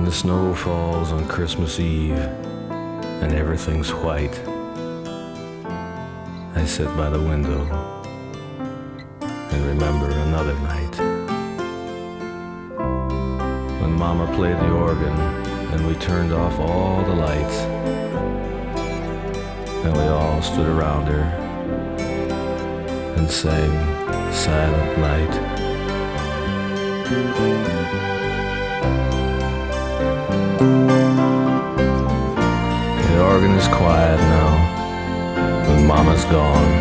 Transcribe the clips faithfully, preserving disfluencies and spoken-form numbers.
the snow falls on Christmas Eve and everything's white, I sit by the window and remember another night when Mama played the organ and we turned off all the lights and we all stood around her and sang Silent Night. The organ is quiet now when Mama's gone,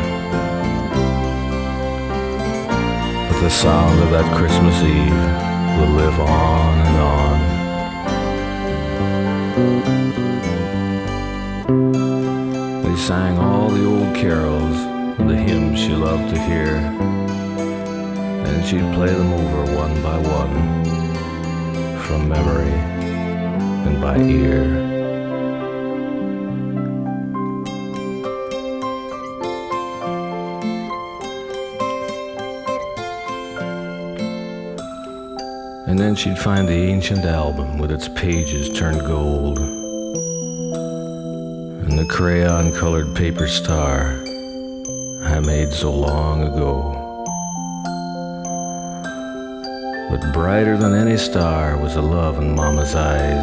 but the sound of that Christmas Eve will live on and on. They sang all the old carols and the hymns she loved to hear, and she'd play them over one by one, from memory and by ear. And then she'd find the ancient album with its pages turned gold, and the crayon-colored paper star I made so long ago. But brighter than any star was the love in Mama's eyes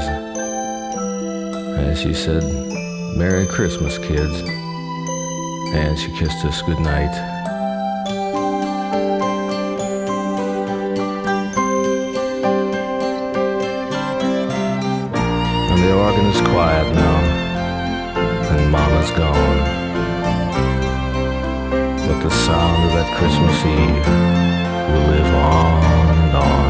as she said, "Merry Christmas, kids," and she kissed us goodnight. And the organ is quiet now, and Mama's gone, but the sound of that Christmas Eve will live on and on.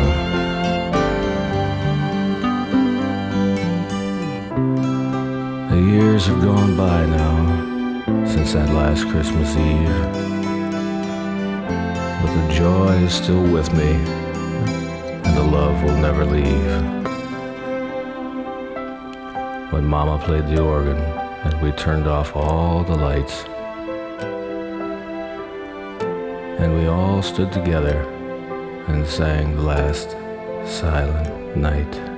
The years have gone by now since that last Christmas Eve, but the joy is still with me, and the love will never leave. When Mama played the organ and we turned off all the lights, and we all stood together and sang the last Silent Night.